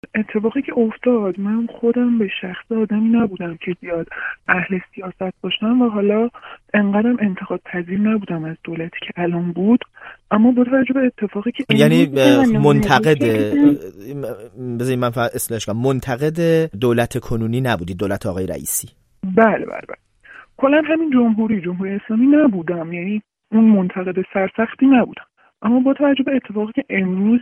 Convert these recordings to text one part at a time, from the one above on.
اتفاقی که افتاد، من خودم به شخص آدمی نبودم که زیاد اهل سیاست باشم و حالا انقدرم انتقاد پذیر نبودم از دولتی که الان بود. اما با توجه به اتفاقی که یعنی امروز برنامه منتقد، بود، بذارید من فقط اصلاحش کنم، منتقد دولت کنونی نبودید، دولت آقای رئیسی؟ بله بله بله، کلا همین جمهوری اسلامی نبودم، یعنی اون منتقد سرسختی نبودم. اما با توجه به اتفاقی که امروز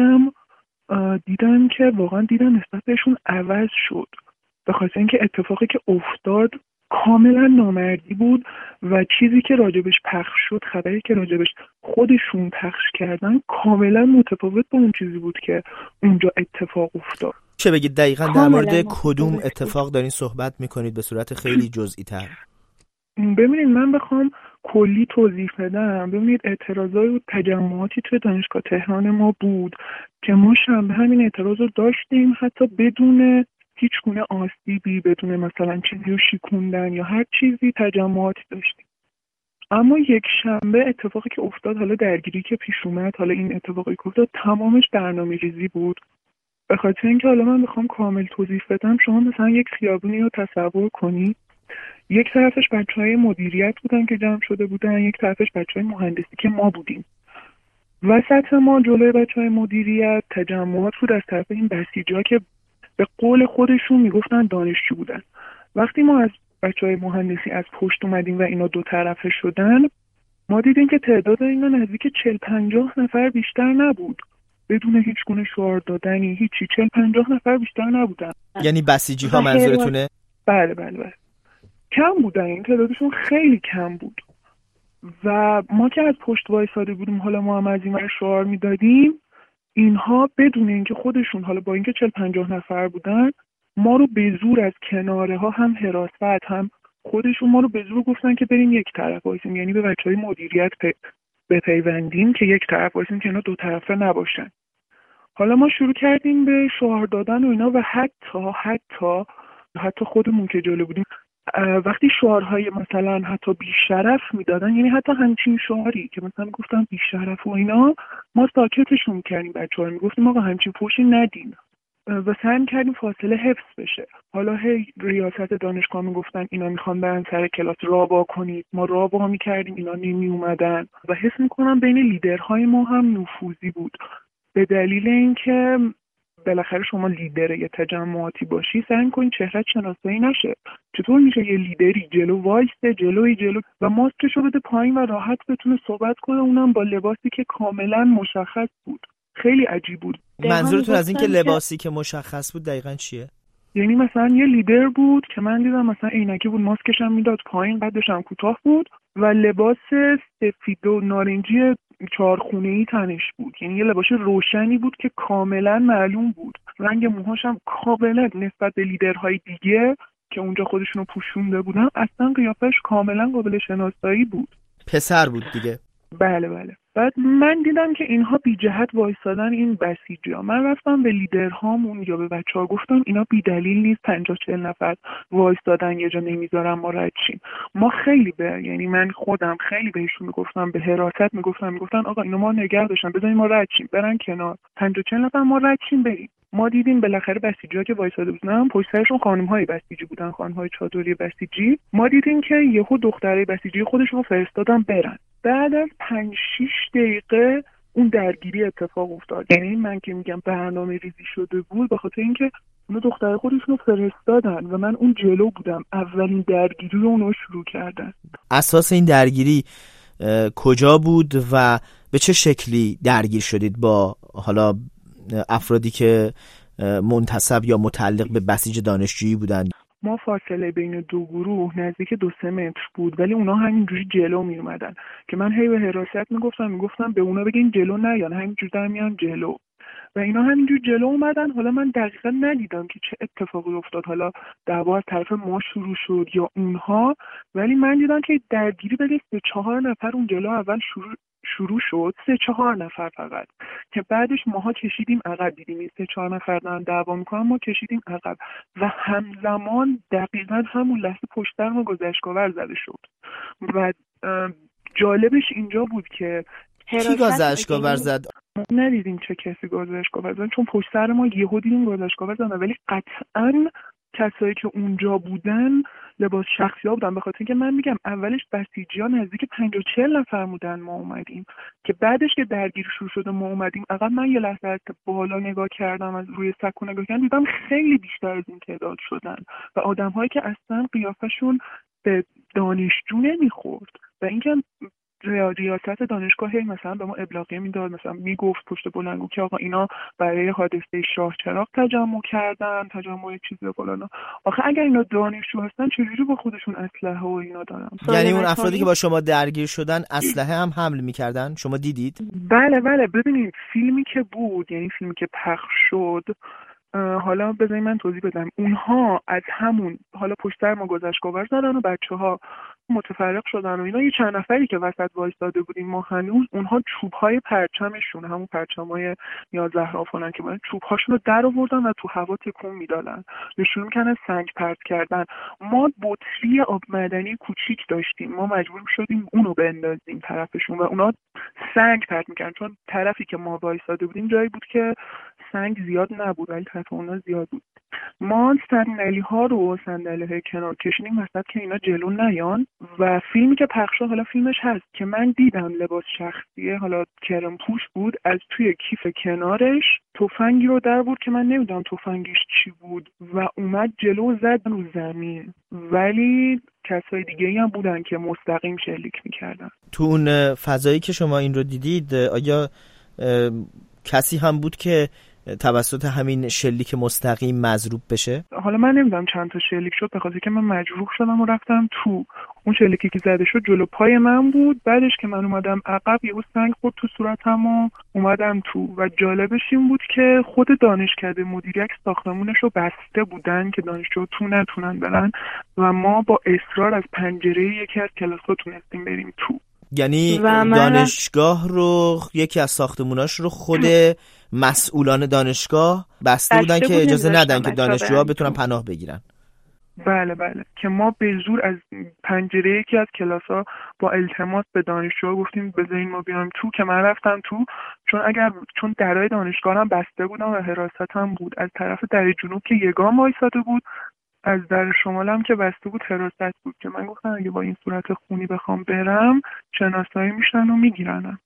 دیدم که واقعا دیدم نسبت بهشون عوض شد، به خاطر اینکه اتفاقی که افتاد کاملا نامردی بود و چیزی که راجبش پخش شد، خبری که راجبش خودشون پخش کردن، کاملا متفاوت با اون چیزی بود که اونجا اتفاق افتاد. چه بگید دقیقاً در کاملا مورد کدوم متفاوت بود. اتفاق دارین صحبت میکنید به صورت خیلی جزئی تر؟ ببینید، من بخوام کلی توضیح بدم، ببینید اعتراضای و تجمعاتی توی دانشگاه تهران ما بود که ما شنبه همین اعتراض رو داشتیم، حتی بدون هیچ گونه آسیبی، بدون مثلا چیزی رو شیکوندن یا هر چیزی، تجمعاتی داشتیم. اما یک شنبه اتفاقی که افتاد، حالا درگیری که پیش اومد، حالا این اتفاقی که افتاد تمامش برنامه‌ریزی بود. به خاطر اینکه حالا من بخوام کامل توضیح بدم، شما مثلا یک خیابونی رو تصور کنید، یک طرفش بچهای مدیریت بودن که جمع شده بودن، یک طرفش بچهای مهندسی که ما بودیم. وسط ما جلوی بچهای مدیریت تجمعات بود از طرف این بسیجا که به قول خودشون میگفتن دانشجو بودن. وقتی ما از بچهای مهندسی از پشت اومدیم و اینا دو طرفه شدن، ما دیدیم که تعداد اینا نزدیک 40-50 نفر بیشتر نبود، بدون هیچ گونه شعار دادنی، هیچی. 40-50 نفر بیشتر نبودن. یعنی بسیجی ها منظورتونه؟ بله بله بله، کم بودن، این تعدادشون خیلی کم بود. و ما که از پشت وایساده بودیم، حالا ما هم از این ور شعار میدادیم، اینها بدون اینکه خودشون، حالا با اینکه 40-50 نفر بودن، ما رو به زور از کناره ها، هم حراست هم خودشون، ما رو به زور گفتن که بریم یک طرف وایسیم، یعنی به بچهای مدیریت بپیوندیم که یک طرف وایسیم که اینا دو طرفه نباشن. حالا ما شروع کردیم به شعار دادن و اینا، و حتی خودمون که جلو بودیم، وقتی شعارهای مثلا حتی بیشرف میدادن، یعنی حتی همچین شعاری که مثلا گفتن بیشرف و اینا، ما ساکتشون کردیم، بچه‌ها میگفتیم آقا همچین فوشی ندین و سعی کردیم فاصله حفظ بشه. حالا هی ریاست دانشگاه میگفتن اینا میخوان برن سر کلاس، راه کنید، ما راه میکردیم، اینا نمی اومدن. و حس میکنم بین لیدرهای ما هم نفوذی بود، به دلیل اینکه بالاخره شما لیدر یه تجمعاتی باشی، سعی کنین چهره‌ت شناسایی نشه. چطور میشه یه لیدری جلو وایسته، جلو و ماسکشو بده پایین و راحت بتونه صحبت کنه، اونم با لباسی که کاملا مشخص بود؟ خیلی عجیب بود. منظورتون از این که لباسی که مشخص بود دقیقاً چیه؟ یعنی مثلا یه لیدر بود که من دیدم مثلا عینکی بود، ماسکش هم میداد پایین، قدش هم کوتاه بود و لباس سفید و نارنجی چارخونه‌ای تنش بود، یعنی یه لباس روشنی بود که کاملا معلوم بود. رنگ موهاش هم کاملا نسبت به لیدرهای دیگه که اونجا خودشونو پوشونده بودن، اصلا قیافش کاملا قابل شناسایی بود. پسر بود دیگه. بله بله. بعد من دیدم که اینها بی جهت وایسادن، این بسیجی‌ها. من رفتم به لیدرهامون یا به بچه‌ها گفتم اینا بی دلیل نیست 50-40 نفر وایسادن یه جا، نمیذارن ما رد شیم. ما خیلی یعنی من خودم خیلی بهشون میگفتم، به حراست میگفتن آقا اینا ما نگه داشتن، بذارین ما رد شیم، برن کنار، 50-40 نفر ما رد شیم بریم. ما دیدیم بالاخره بسیجی‌ها که وایساده بودن، پشت سرشون خانم‌های بسیجی بودن، خانم‌های چادری بسیجی. ما دیدیم که یهو دخترای بسیجی خودشون فرستادن برن. بعد از 5-6 دقیقه اون درگیری اتفاق افتاد. یعنی من که میگم برنامه ریزی شده بود، به خاطر اینکه اون دخترای خودشون فرستادن و من اون جلو بودم، اولین درگیری رو اونها شروع کردن. اساس این درگیری کجا بود و به چه شکلی درگیر شدید با حالا افرادی که منتسب یا متعلق به بسیج دانشجویی بودند؟ ما فاصله بین دو گروه نزدیک 2-3 متر بود، ولی اونا همینجوری جلو می اومدن که من هی به حراست میگفتم به اونا بگین جلو نیان، همینجوری در میان جلو. و اینا همینجور جلو اومدن. حالا من دقیقا ندیدم که چه اتفاقی افتاد، حالا دعوا از طرف ما شروع شد یا اونها، ولی من دیدم که درگیری بین 3-4 نفر اون جلو اول شروع شد، 3-4 نفر فقط، که بعدش ماها کشیدیم عقب. دیدیم این 3-4 نفر دارن دعوا میکنن، ما کشیدیم عقب و همزمان دقیقا همون لحظه پشت سر ما گذشت‌آور زده شد. و جالبش اینجا بود که کی گاز اشک‌آور زد؟ ندیدیم چه کسی گاز اشک‌آور زد، چون پشت سر ما یهو دیدیم گاز اشک‌آور زدن، ولی قطعاً کسایی که اونجا بودن لباس شخصی‌ها بودن، به خاطر اینکه من میگم اولش بسیجی‌ها نزدیک 50-40 نفر بودن ما اومدیم، که بعدش که درگیری شروع شده ما اومدیم عقب. من یه لحظه از بالا نگاه کردم، از روی سکو نگاه کردم، دیدم خیلی بیشتر از این تعداد شدن و آدم‌هایی که اصلا قیافشون به دانشجو نمیخورد و اینکه ریاست دانشگاه هی مثلا به ما ابلاغیه میداد، مثلا میگفت پشت بلندگو که آقا اینا برای حادثه شاهچراغ تجمع کردن، تجمع چیزی فلان. آخه اگر اینا دانشجو هستن چجوری با خودشون اسلحه و اینا دارن؟ یعنی اون افرادی که با شما درگیر شدن اسلحه هم حمل میکردن؟ شما دیدید؟ بله ببینید فیلمی که بود، یعنی فیلمی که پخش شد، حالا بذارید من توضیح بدم. اونها از همون حالا پشت سر ما گاز اشک‌آور زدن و بچه‌ها متفرق شدن و اینا. یه چند نفری که وسط وایساده بودیم ما هنوز، اونها چوب‌های پرچمشون، همون پرچم‌های نیاز زهرا فلان که بود، چوب‌هاشون رو در آوردن و تو هوا تکون میدادن، نشون می‌کنن سنگ پرت کردن. ما بطری آب معدنی کوچیک داشتیم، ما مجبور شدیم اونو بندازیم طرفشون و اونا سنگ پرت می‌کردن، چون طرفی که ما وایساده بودیم جایی بود که سنگ زیاد نبود ولی طرف اونا زیاد بود. ما صندلی‌ها رو صندلی‌های کنار کشیدیم وسط که اینا جلو نیان و فیلمی که پخش شد، حالا فیلمش هست که من دیدم لباس شخصیه حالا کرم پوش بود، از توی کیف کنارش تفنگی رو در بود که من نمیدونم تفنگش چی بود و اومد جلو زد رو زمین، ولی کسای دیگه‌ای هم بودن که مستقیم شلیک می‌کردن. تو اون فضایی که شما این رو دیدید آیا کسی هم بود که توسط همین شلیک مستقیم مضروب بشه؟ حالا من نمیدونم چند تا شلیک شد، به خاطر که من مجروح شدم و رفتم تو. اون شلیکی که زده شد جلو پای من بود، بعدش که من اومدم عقب یهو سنگ خورد تو صورتم و اومدم تو. و جالبش این بود که خود دانشکده مدیریت ساختمونش رو بسته بودن که دانشجو تو نتونن برن و ما با اصرار از پنجره یکی از کلاس‌ها تونستیم بریم تو. یعنی دانشگاه رو، یکی از ساختموناش رو خود مسئولان دانشگاه بسته بودن که اجازه ندن که دانشجوها بتونن پناه بگیرن. بله که ما به زور از پنجره یکی از کلاس‌ها با التماس به دانشجوها گفتیم بذارین ما بیام تو، که من رفتم تو، چون درای دانشگاه هم بسته بودن و حراست هم بود. از طرف در جنوب که یگان وایساده بود، از در شمال هم که بسته بود حراست بود، که من گفتم اگه با این صورت خونی بخوام برم شناسایی میشن و میگیرنم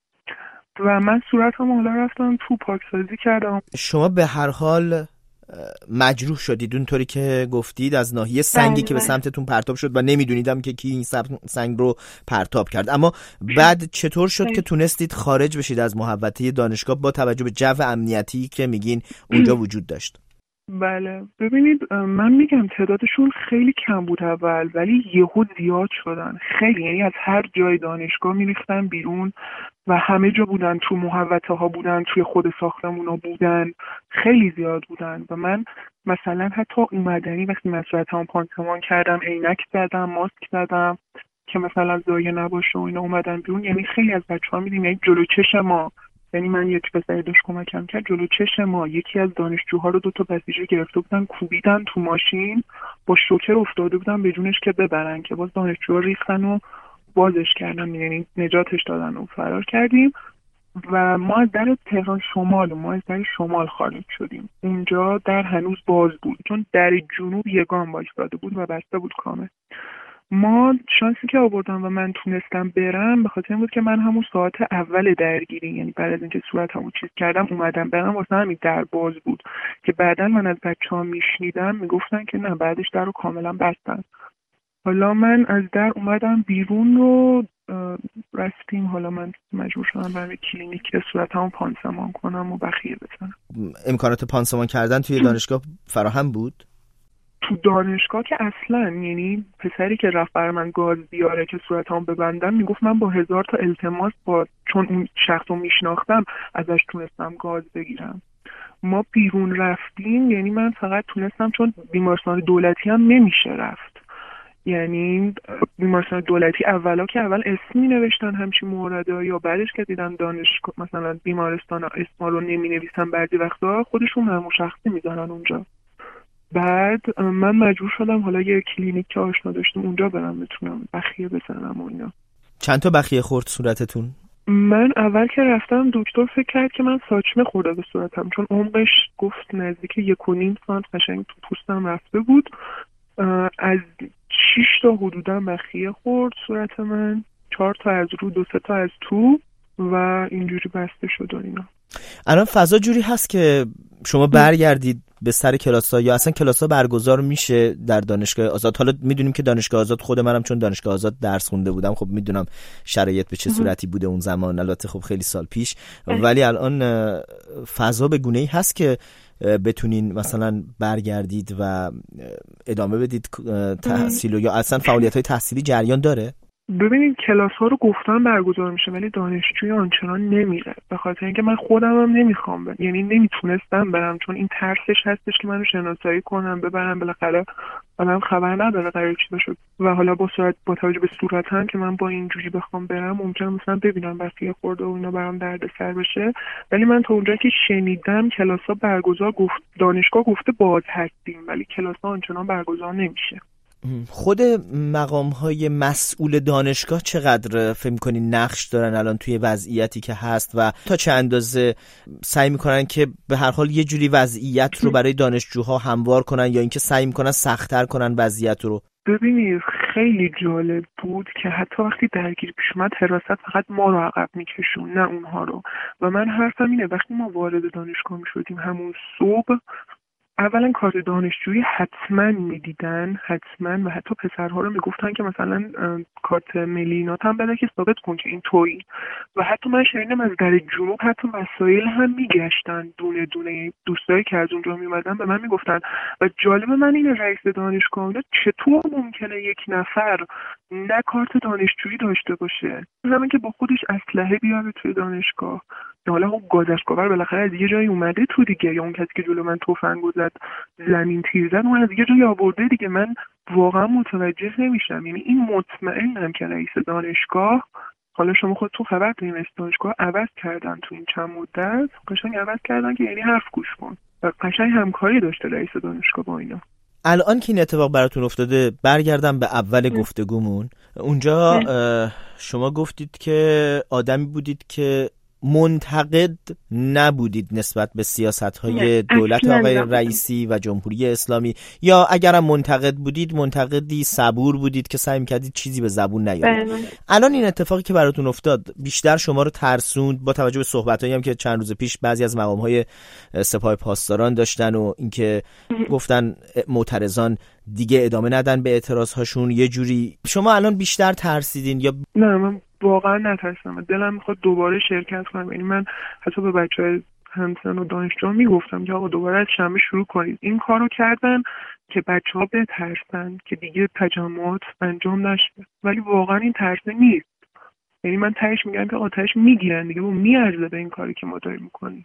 و من صورتم حالا رفتم تو پاکسازی کردم. شما به هر حال مجروح شدید اونطوری که گفتید از ناحیه سنگی که به سمتتون پرتاب شد و نمیدونیدم که کی این سنگ رو پرتاب کرد. اما بعد چطور شد که تونستید خارج بشید از محوطه دانشگاه با توجه به جو امنیتی که میگین اونجا وجود داشت؟ بله ببینید من میگم تعدادشون خیلی کم بود اول، ولی یهو زیاد شدن خیلی، یعنی از هر جای دانشگاه میریختن بیرون و همه جا بودن، تو محوطه ها بودن، توی خود ساختمون ها بودن، خیلی زیاد بودن. و من مثلا حتی اومدنی وقتی من صورتم پانسمان کردم، عینک زدم، ماسک زدم که مثلا ضایع نباشه و اینا، اومدن بیرون. یعنی خیلی از بچه‌ها میدیم یعنی جلو چش ما، یعنی من یک پسری داشت کمکم کرد، جلو چش ما یکی از دانشجوها رو 2 تا بسیجی گرفته بودن، کوبیدن تو ماشین، با شوکر افتاده بودن به جونش که ببرن، که باز دانشجوها ریختن و بازش کردن، یعنی نجاتش دادن و فرار کردیم. و ما از در تهران شمال، ما از در شمال خارج شدیم. اونجا در هنوز باز بود، چون در جنوب یگان وایساده بود و بسته بود کامل. ما شانسی که آوردم و من تونستم برم به خاطر این بود که من همون ساعت اول درگیری، یعنی بعد از اینکه صورتمو چیز کردم اومدم برم، واسه همین در باز بود که بعداً من از بچه‌ها میشنیدم میگفتن که نه بعدش در رو کاملا بستن. حالا من از در اومدم بیرون رو رفتیم، حالا من مجبور شدم برم کلینیک صورتمو پانسمان کنم و بخیه بزنم. امکانات پانسمان کردن توی دانشگاه فراهم بود؟ تو دانشگاه که اصلا، یعنی پسری که رفت برای من گاز بیاره که صورتمو ببندم میگفت من با 1000 تا التماس چون اون شخص رو میشناختم ازش تونستم گاز بگیرم. ما بیرون رفتیم، یعنی من فقط تونستم، چون بیمارستان دولتی هم نمیشه رفت، یعنی بیمارستان دولتی اولا که اول اسمی نوشتن همچین مورده، یا بعدش که دیدن دانشگاه مثلا بیمارستان اسما رو نمی نویسن، بعضی وقتا خودشون همون شخصی میذارن اونجا. بعد من مجبور شدم حالا یه کلینیک که آشنا داشتم اونجا برم بتونم بخیه بزنم و اینا. چند تا بخیه خورد صورتتون؟ من اول که رفتم دکتر فکر کرد که من ساچمه خورده به صورتم، چون عمقش گفت نزدیک 1.5 سانت قشنگ تو پوستم رفته بود. از 6 تا حدودا بخیه خورد صورت من، 4 تا از رو، 2 تا از تو و اینجوری بسته شد و اینا. الان فضا جوری هست که شما برگردید به سر کلاس‌ها یا اصلا کلاس‌ها برگزار میشه در دانشگاه آزاد؟ حالا میدونیم که دانشگاه آزاد، خود منم چون دانشگاه آزاد درس خونده بودم خب میدونم شرایط به چه صورتی بوده اون زمان، البته خب خیلی سال پیش، ولی الان فضا به گونه‌ای هست که بتونین مثلا برگردید و ادامه بدید تحصیل یا اصلا فعالیت‌های تحصیلی جریان داره؟ ببینید کلاس ها رو گفتن برگزار میشه ولی دانشجوی آنچنان نمیره، به خاطر اینکه من خودم هم نمیخوام برم، یعنی نمیتونستم برم، چون این ترسش هستش که منو شناسایی کنم ببرم، بالاخره آدم خبر نداره قرار چی بشه و حالا با توجه به صورتم که من با اینجوری بخوام برم ممکنه مثلا ببینم بقیه خورده و اینا برام دردسر بشه. ولی من تا اونجایی که شنیدم کلاس ها برگزار دانشگاه گفته باز هستیم ولی کلاس ها آنچنان برگزار نمیشه. خود مقام‌های مسئول دانشگاه چقدر فکر می‌کنی نقش دارن الان توی وضعیتی که هست و تا چه اندازه سعی می‌کنن که به هر حال یه جوری وضعیت رو برای دانشجوها هموار کنن یا اینکه سعی می‌کنن سخت‌تر کنن وضعیت رو؟ ببینید خیلی جالب بود که حتی وقتی درگیری پیش اومد حراست فقط ما رو عقب می‌کشون نه اونها رو. و من حرفم اینه وقتی ما وارد دانشگاه می‌شدیم همون صبح اولا کارت دانشجویی حتما میدیدن، حتما، و حتی پسرها رو میگفتن که مثلا کارت ملینات هم بده که ثابت کن که این تویی. و حتی من شنیدم از در جنوب حتی وسایل هم میگشتن دونه دونه، دوستایی که از اونجا میمدن به من میگفتن. و جالب من اینه رئیس دانشگاه چطور ممکنه یک نفر نه کارت دانشجویی داشته باشه، همین که با خودش اسلحه بیاره توی دانشگاه. حالا اون گازشگاور بالاخره از یه جایی اومده تو دیگه، یا اون کسی که جلو من تفنگ زد زمین تیر زد اون از یه جایی آورده دیگه. من واقعا متوجه نمیشم، یعنی این مطمئنم که رئیس دانشگاه، حالا شما خودتون خبر دارین رئیس دانشگاه عوض کردن تو این چند مدت، قشنگ عوض کردن که یعنی حرف گوش کن و قشنگ همکاری داشته رئیس دانشگاه با اینا. الان که این اتفاق براتون افتاده برگردم به اول گفتگومون، اونجا شما گفتید که آدمی بودید که منتقد نبودید نسبت به سیاست‌های دولت آقای رئیسی و جمهوری اسلامی، یا اگرم منتقد بودید منتقدی صبور بودید که سعی می‌کردید چیزی به زبون نیارید. الان این اتفاقی که براتون افتاد بیشتر شما رو ترسوند با توجه به صحبتایی هم که چند روز پیش بعضی از مقام‌های سپاه پاسداران داشتن و اینکه گفتن معترضان دیگه ادامه ندن به اعتراض‌هاشون، یه جوری شما الان بیشتر ترسیدین یا نه؟ من واقعا نترسیدم، دلم میخواد دوباره شرکت کنم. یعنی من حتی به بچه‌های همسن و دانشجو میگفتم که آقا دوباره از شنبه شروع کنید. این کارو کردن که بچه‌ها بترسن که دیگه تجمعات انجام نشه، ولی واقعا این ترسه نیست. یعنی من تهش میگم که آتش میگیرن دیگه و میارزه به این کاری که ما داریم میکنیم.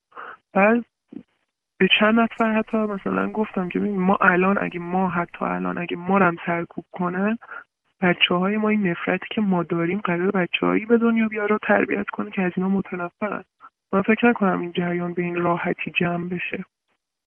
بعد به چند نفر حتی مثلا گفتم که ما الان اگه ما رم سرکوب کنن، بچه‌های ما این نفرتی که ما داریم قرار بچه‌هایی به دنیا بیاره و تربیت کنه که از اینا متنفرن. من فکر نکنم این جریان به این راحتی جمع بشه.